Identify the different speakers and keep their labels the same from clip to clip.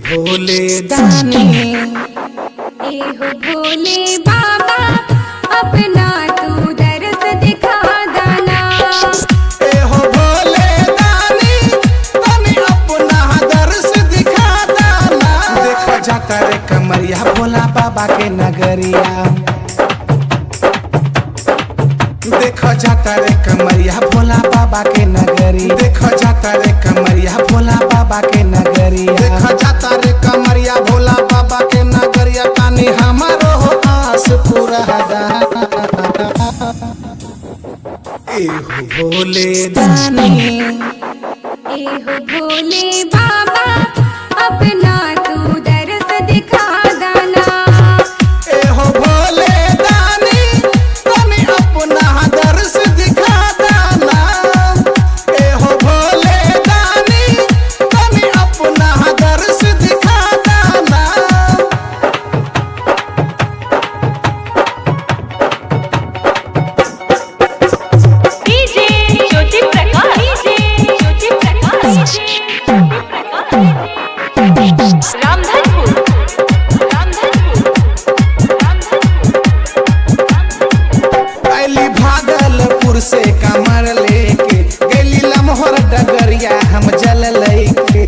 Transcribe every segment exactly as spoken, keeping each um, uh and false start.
Speaker 1: भोले दानी
Speaker 2: ए हो भोले बाबा अपना तू दरस दिखा दाना।
Speaker 1: ए हो भोले दानी तनी अपना दर्श दिखा दाना। देखा जाता रे कमरिया भोला बाबा के नगरिया, देखा जाता रे कमरिया भोला बाबा के नगरी, देखा जाता रे कमरिया भोला बाबा के नगरिया, देखा जाता रे कमरिया भोला बाबा के नगरिया। तानी हमारो आस पूरा ए हो भोले दानी
Speaker 2: ए हो भोले बाबा अपना तू दरस दिखा दाना।
Speaker 1: ए हो भोले दानी तनी अपना दर्श दिखा दाना। ए हो भोले दानी तनी अपना दर्श दिखा दाना।
Speaker 3: DJ Jyoti Prakash, DJ Jyoti Prakash, Ramdhanpur, Ramdhanpur, Ramdhanpur.
Speaker 1: अली भागलपुर से कमर लेके गली लमहर डगरिया हम जल लेके।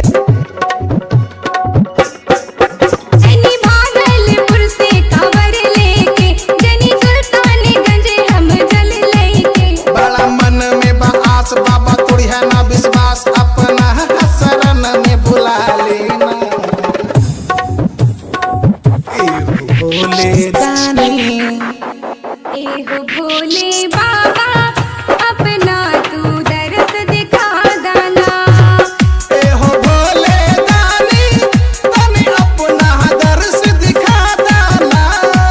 Speaker 2: जनी भागलपुर से कांवर लेके जनी सुल्तानगंज हम जल लेके।
Speaker 1: बड़ा मन में बा आस बाबा तोड़ी है ना विश्वास, अपना शरण में बुला लेना। ए हो भोले दानी
Speaker 2: ए हो भोले बाबा अपना तू दरस दिखा दाना।
Speaker 1: ए हो भोले दानी तनी अपना दर्श दिखा दाना।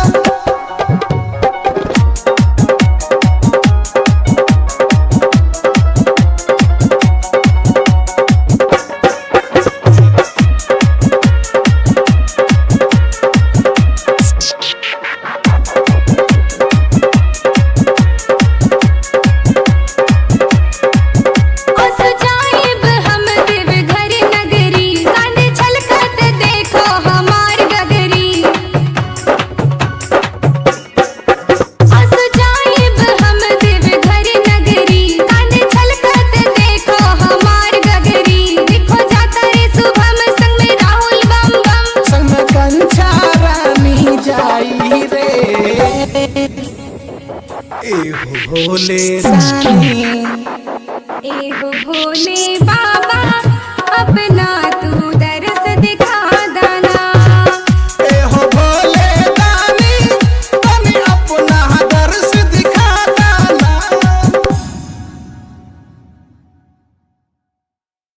Speaker 2: अस जाइब हम देवघर नगरी, कांधे छलकत देखो हमार गगरी। अस जाइब हम देवघर नगरी, कांधे छलकत देखो हमार गगरी। देखो जाता रे शुभम संग में राहुल बम बम।
Speaker 1: संग में कंचा रानी जाई रे। ए हो भोले दानी
Speaker 2: ए हो भोले बाबा अपना